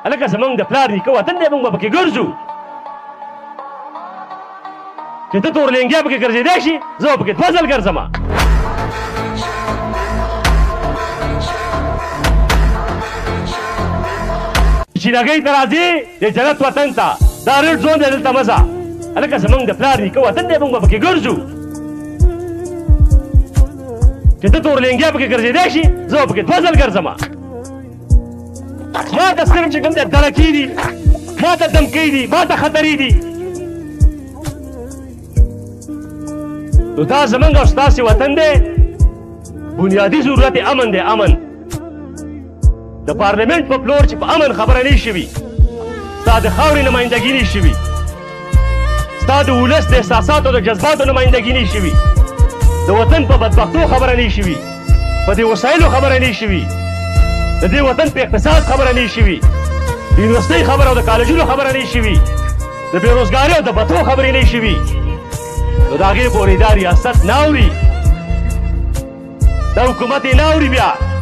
هلکه زمونږ د پلار نیکه وطن دی، موږ به پکې ګرځو. چې ته تورلینګیا پکې ګرځېدی شي، زه به پکې 2 ځل ګرځم. چیناګۍ ته راځي د جنت وطن ته، دا ریډ زون دی، دلته مزه. هلکه زمونږ د پلار نیکه وطن دی، موږ به پکې ګرځو. چې ته تورلینګیا پکې ګرځېدی شي، زه به پکې 2 ځل ګرځم. ما ته صرف چې کوم دی دړکې دي، ما ته دمکۍ دي، ما ته خطرې دي. نو دا زمونږ او ستاسې وطن دی، بنیادي ضرورت امن دی. امن د پارلمنټ په فلور چې په امن خبره نه شوي، ستا د خاورې نمایندګي نه شوي، ستا د ولس د احساساتو د جذباتو نمایندګي نه شوي، د وطن په بدبختو خبره نه شوي، په دې وسایلو خبره نه شوي، د دې وطن په اقتصاد خبره نه شوي، د یونیورسټۍ خبره او د کالجونو خبره نه شوي، د بېروزګارۍ او د بتو خبرې نه شوي. نو د هغې پورې دا ریاست نه اوري، دا حکومت یې نه اوري. بیا